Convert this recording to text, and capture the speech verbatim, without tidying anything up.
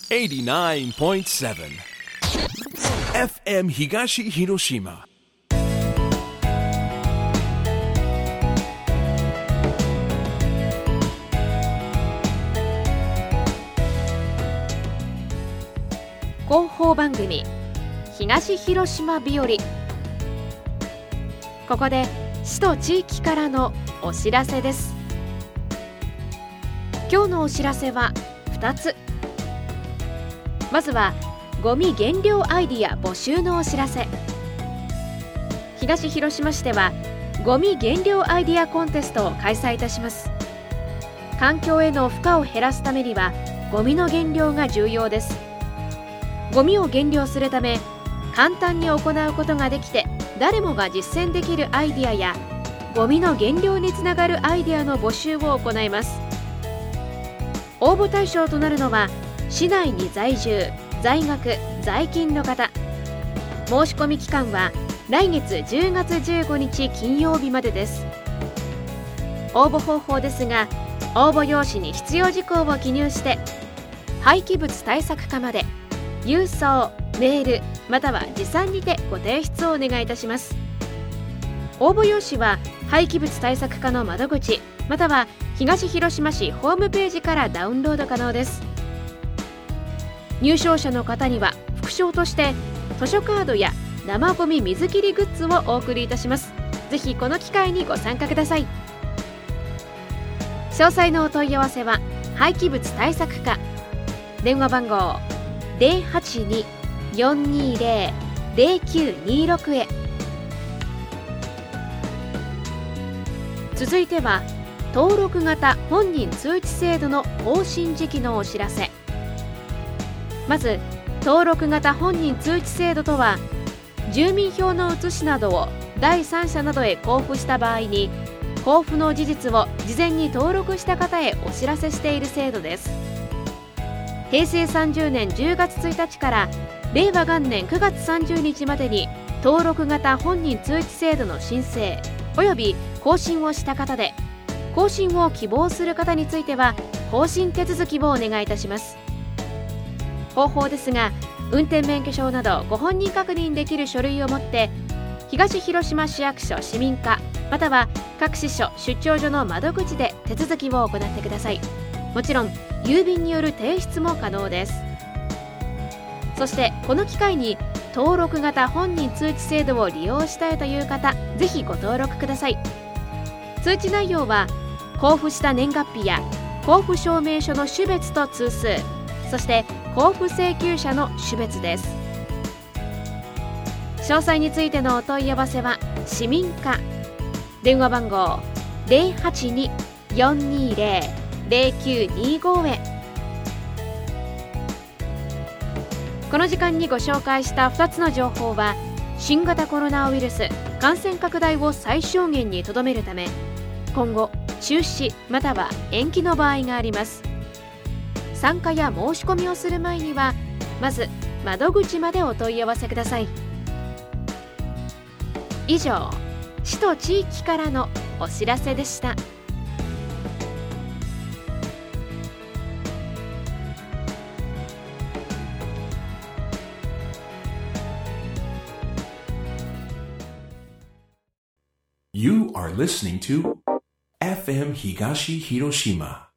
エイティナインポイントセブン エフエム 東広島。 広報番組東広島日和。ここで市と地域からのお知らせです。今日のお知らせはふたつ。まずはゴミ減量アイディア募集のお知らせ。東広島市ではゴミ減量アイディアコンテストを開催いたします。環境への負荷を減らすためにはゴミの減量が重要です。ゴミを減量するため簡単に行うことができて誰もが実践できるアイディアやゴミの減量につながるアイディアの募集を行います。応募対象となるのは市内に在住、在学、在勤の方。申し込み期間は来月じゅうがつじゅうごにち金曜日までです。応募方法ですが、応募用紙に必要事項を記入して廃棄物対策課まで郵送、メールまたは持参にてご提出をお願いいたします。応募用紙は廃棄物対策課の窓口または東広島市ホームページからダウンロード可能です。入賞者の方には副賞として図書カードや生ゴミ水切りグッズをお送りいたします。ぜひこの機会にご参加ください。詳細のお問い合わせは廃棄物対策課電話番号 ゼロはちに よんにゼロ ゼロきゅうにろく へ。続いては登録型本人通知制度の更新時期のお知らせ。まず登録型本人通知制度とは、住民票の写しなどを第三者などへ交付した場合に交付の事実を事前に登録した方へお知らせしている制度です。へいせいさんじゅうねんじゅうがつついたちかられいわ元年くがつさんじゅうにちまでに登録型本人通知制度の申請および更新をした方で、更新を希望する方については更新手続きをお願いいたします。方法ですが、運転免許証などご本人確認できる書類を持って東広島市役所市民課または各支所出張所の窓口で手続きを行ってください。もちろん郵便による提出も可能です。そしてこの機会に登録型本人通知制度を利用したいという方、ぜひご登録ください。通知内容は交付した年月日や交付証明書の種別と通数、そして交付請求者の種別です。詳細についてのお問い合わせは市民課電話番号 ゼロはちに よんにゼロ ゼロきゅうにご へ。この時間にご紹介したふたつの情報は新型コロナウイルス感染拡大を最小限にとどめるため今後中止または延期の場合があります。参加や申し込みをする前にはまず窓口までお問い合わせください。以上、市と地域からのお知らせでした。 You are listening to エフエム 東広島